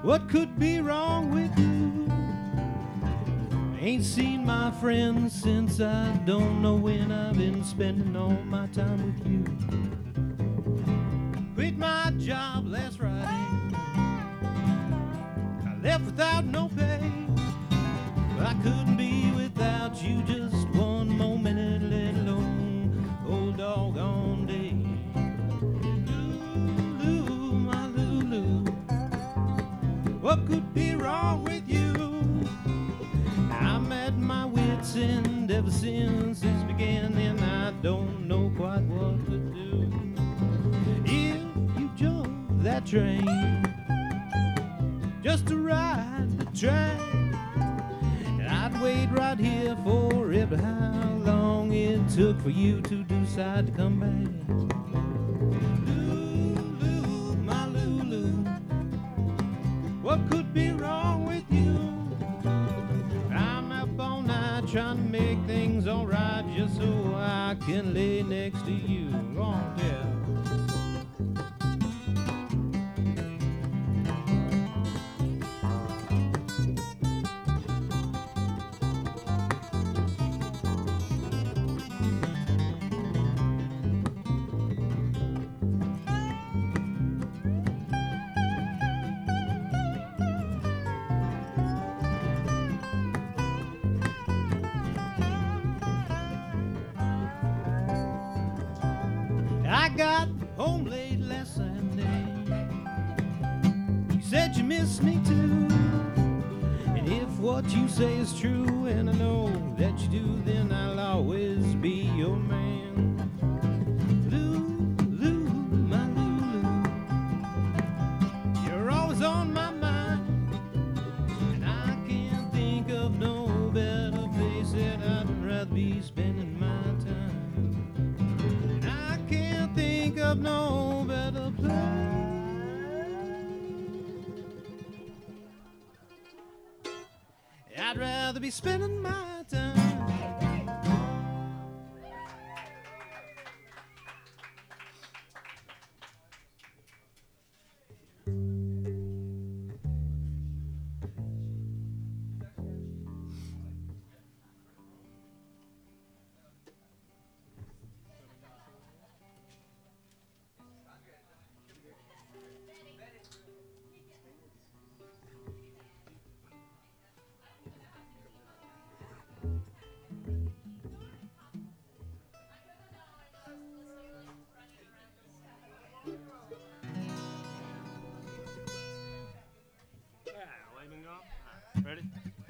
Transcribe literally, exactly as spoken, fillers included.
What could be wrong with you? Ain't seen my friends since I don't know when. I've been spending all my time with you. Quit my job last Friday. I left without no pay. But I couldn't be without you just one more minute, let alone whole doggone day. Lulu, my Lulu, what could be wrong with you? I'm at my wits' end ever since this began, and I don't know quite what to do. If you jump that train just to ride the train, and I'd wait right here forever, how long it took for you to decide to come back. Lulu, my Lulu, what could be wrong with you? I'm up all night trying to make things alright just so I can lay next to you. Go on, yeah. I got home late last Sunday. You said you missed me too. And if what you say is true, and I know that you do, then I'll always be your man. Lulu, my Lulu, you're always on my mind. And I can't think of no better place that I'd rather be spending my time. Think of no better place. I'd rather be spending my time. Ready?